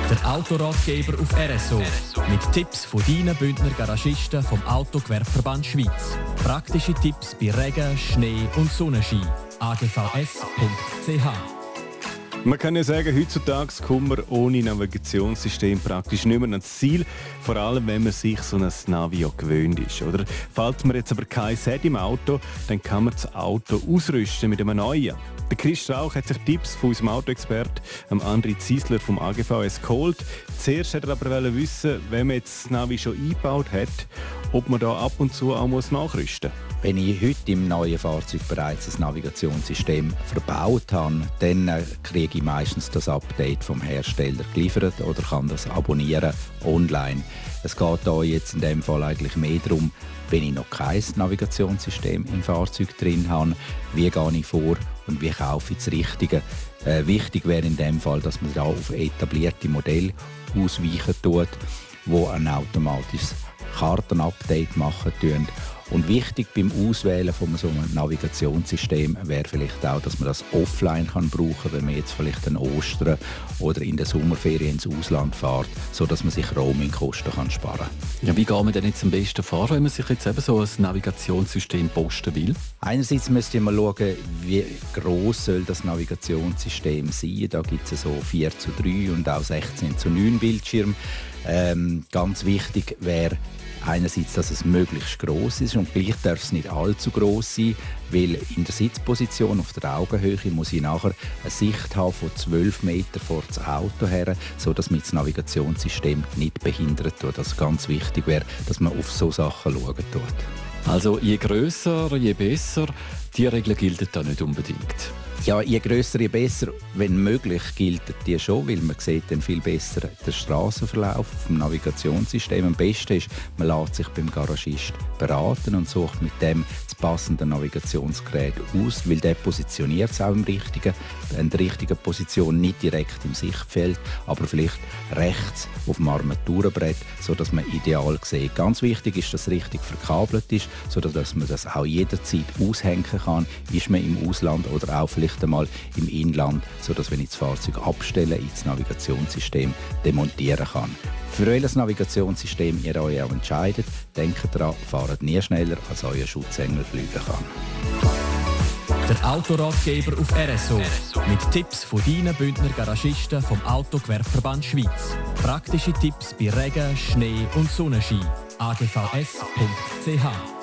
Der Autoratgeber auf RSO. Mit Tipps von deinen Bündner Garagisten vom Autogewerbeverband Schweiz. Praktische Tipps bei Regen, Schnee und Sonnenschein. agvs.ch. Man kann ja sagen, heutzutage kommt man ohne Navigationssystem praktisch nicht mehr ans Ziel. Vor allem, wenn man sich so ein Navi gewöhnt ist. Oder falls man jetzt aber kein hat im Auto, dann kann man das Auto ausrüsten mit einem neuen. Der Chris Strauch hat sich Tipps von unserem Autoexperten André Ziesler vom AGVS geholt. Zuerst wollte er aber wissen, wenn man jetzt das Navi schon eingebaut hat, ob man da ab und zu auch nachrüsten muss. Wenn ich heute im neuen Fahrzeug bereits ein Navigationssystem verbaut habe, dann kriege ich meistens das Update vom Hersteller geliefert oder kann das abonnieren online. Es geht hier jetzt in dem Fall eigentlich mehr darum, wenn ich noch kein Navigationssystem im Fahrzeug drin habe, wie gehe ich vor und wie kaufe ich das Richtige. Wichtig wäre in dem Fall, dass man da auf etablierte Modelle ausweichen tut, die ein automatisches Kartenupdate machen tun. Und wichtig beim Auswählen von so einem Navigationssystem wäre vielleicht auch, dass man das offline kann brauchen, wenn man jetzt vielleicht an Ostern oder in der Sommerferien ins Ausland fährt, sodass man sich Roamingkosten sparen kann. Ja, wie geht man denn jetzt am besten fahren, wenn man sich jetzt eben so ein Navigationssystem posten will? Einerseits müsste man schauen, wie gross soll das Navigationssystem sein. Da gibt es so 4:3 und auch 16:9 Bildschirme. Ganz wichtig wäre einerseits, dass es möglichst gross ist und gleich darf es nicht allzu gross sein, weil in der Sitzposition auf der Augenhöhe muss ich nachher eine Sicht haben von 12 Meter vor das Auto her, sodass man das Navigationssystem nicht behindert tut. Also ganz wichtig wäre, dass man auf so Sachen schauen tut. Also je grösser, je besser. Die Regel gilt da nicht unbedingt. Ja, je grösser, je besser. Wenn möglich, gilt die schon, weil man sieht dann viel besser den Strassenverlauf auf dem Navigationssystem. Am besten ist, man lässt sich beim Garagist beraten und sucht mit dem das passende Navigationsgerät aus, weil der positioniert es auch in der richtigen Position, nicht direkt im Sichtfeld, aber vielleicht rechts auf dem Armaturenbrett, sodass man ideal sieht. Ganz wichtig ist, dass es richtig verkabelt ist, sodass man das auch jederzeit aushängen kann, ist man im Ausland oder auch vielleicht einmal im Inland, sodass, wenn ich das Fahrzeug abstelle, ich das Navigationssystem demontieren kann. Für welches Navigationssystem ihr euch auch entscheidet, denkt daran, fahrt nie schneller, als euer Schutzengel fliegen kann. Der Autoratgeber auf RSO. Mit Tipps von deinen Bündner Garagisten vom Autogewerbeverband Schweiz. Praktische Tipps bei Regen, Schnee und Sonnenschein. agvs.ch